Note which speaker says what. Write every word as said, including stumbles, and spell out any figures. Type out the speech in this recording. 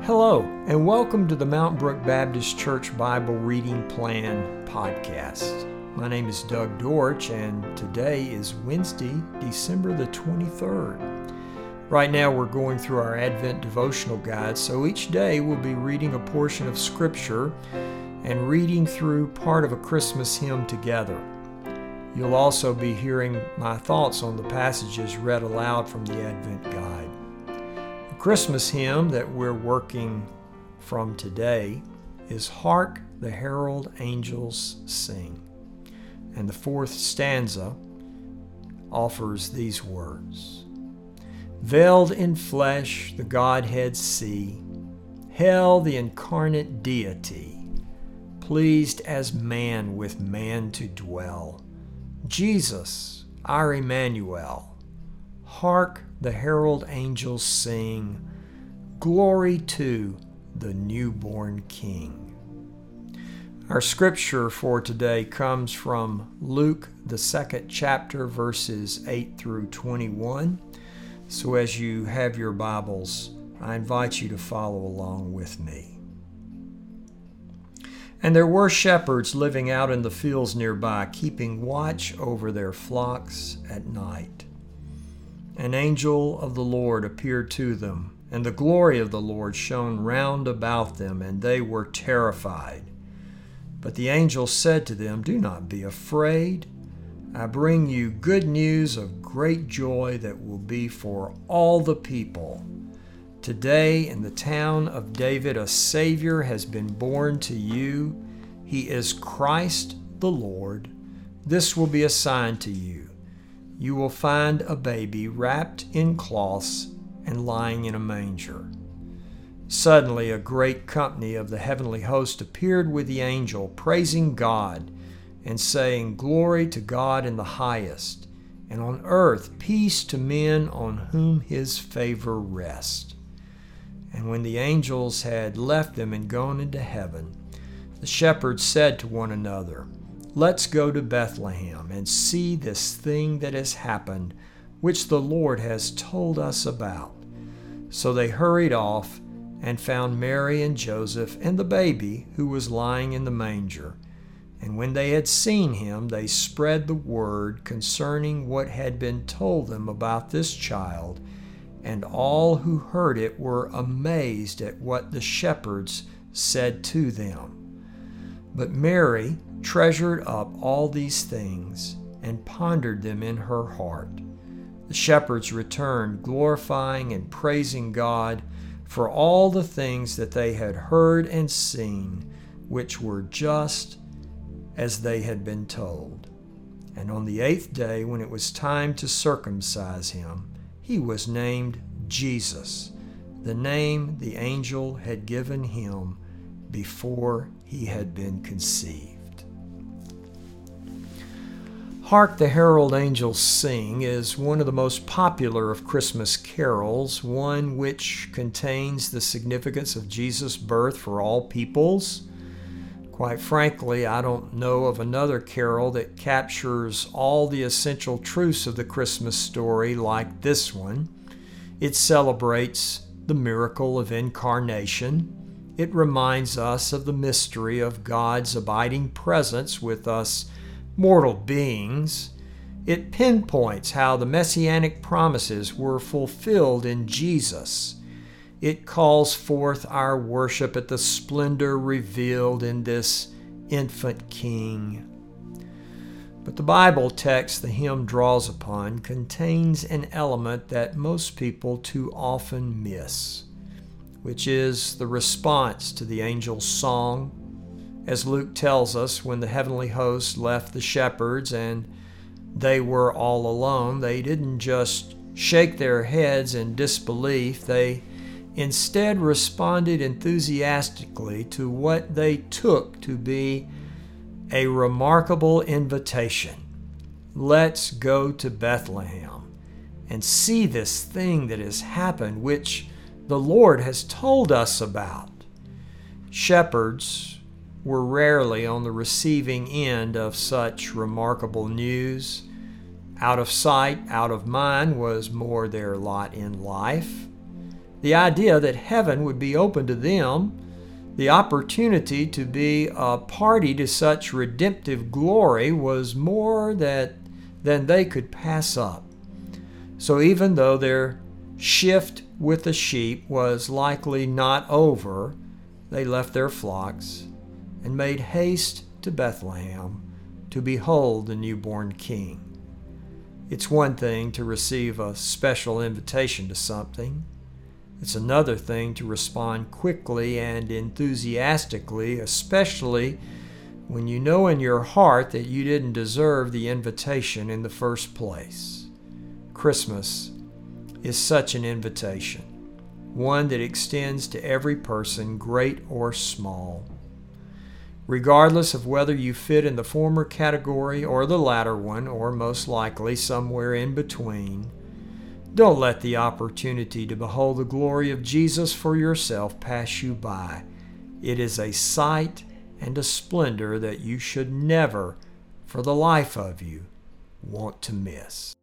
Speaker 1: Hello, and welcome to the Mount Brook Baptist Church Bible Reading Plan podcast. My name is Doug Dortch, and today is Wednesday, December the twenty-third. Right now we're going through our Advent devotional guide, so each day we'll be reading a portion of Scripture and reading through part of a Christmas hymn together. You'll also be hearing my thoughts on the passages read aloud from the Advent guide. The Christmas hymn that we're working from today is Hark the Herald Angels Sing. And the fourth stanza offers these words. Veiled in flesh the Godhead see, hail the incarnate deity, pleased as man with man to dwell. Jesus, our Emmanuel, hark the herald angels sing, glory to the newborn King. Our scripture for today comes from Luke, the second chapter, verses eight through twenty-one. So as you have your Bibles, I invite you to follow along with me. And there were shepherds living out in the fields nearby, keeping watch over their flocks at night. An angel of the Lord appeared to them, and the glory of the Lord shone round about them, and they were terrified. But the angel said to them, Do not be afraid. I bring you good news of great joy that will be for all the people. Today in the town of David a Savior has been born to you. He is Christ the Lord. This will be a sign to you. You will find a baby wrapped in cloths and lying in a manger. Suddenly a great company of the heavenly host appeared with the angel, praising God and saying, Glory to God in the highest, and on earth peace to men on whom his favor rests. And when the angels had left them and gone into heaven, the shepherds said to one another, Let's go to Bethlehem and see this thing that has happened, which the Lord has told us about. So they hurried off and found Mary and Joseph and the baby who was lying in the manger. And when they had seen him, they spread the word concerning what had been told them about this child. And all who heard it were amazed at what the shepherds said to them. But Mary treasured up all these things and pondered them in her heart. The shepherds returned, glorifying and praising God for all the things that they had heard and seen, which were just as they had been told. And on the eighth day, when it was time to circumcise him, he was named Jesus, the name the angel had given him before he had been conceived. Hark the Herald Angels Sing is one of the most popular of Christmas carols, one which contains the significance of Jesus' birth for all peoples. Quite frankly, I don't know of another carol that captures all the essential truths of the Christmas story like this one. It celebrates the miracle of incarnation. It reminds us of the mystery of God's abiding presence with us mortal beings. It pinpoints how the messianic promises were fulfilled in Jesus. It calls forth our worship at the splendor revealed in this infant King. But the Bible text the hymn draws upon contains an element that most people too often miss, which is the response to the angel's song. As Luke tells us, when the heavenly host left the shepherds and they were all alone, they didn't just shake their heads in disbelief. They instead responded enthusiastically to what they took to be a remarkable invitation. Let's go to Bethlehem and see this thing that has happened, which the Lord has told us about. Shepherds were rarely on the receiving end of such remarkable news. Out of sight, out of mind was more their lot in life. The idea that heaven would be open to them, the opportunity to be a party to such redemptive glory, was more that, than they could pass up. So even though their shift with the sheep was likely not over, they left their flocks and made haste to Bethlehem to behold the newborn King. It's one thing to receive a special invitation to something. It's another thing to respond quickly and enthusiastically, especially when you know in your heart that you didn't deserve the invitation in the first place. Christmas is such an invitation, one that extends to every person, great or small. Regardless of whether you fit in the former category or the latter one, or most likely somewhere in between, don't let the opportunity to behold the glory of Jesus for yourself pass you by. It is a sight and a splendor that you should never, for the life of you, want to miss.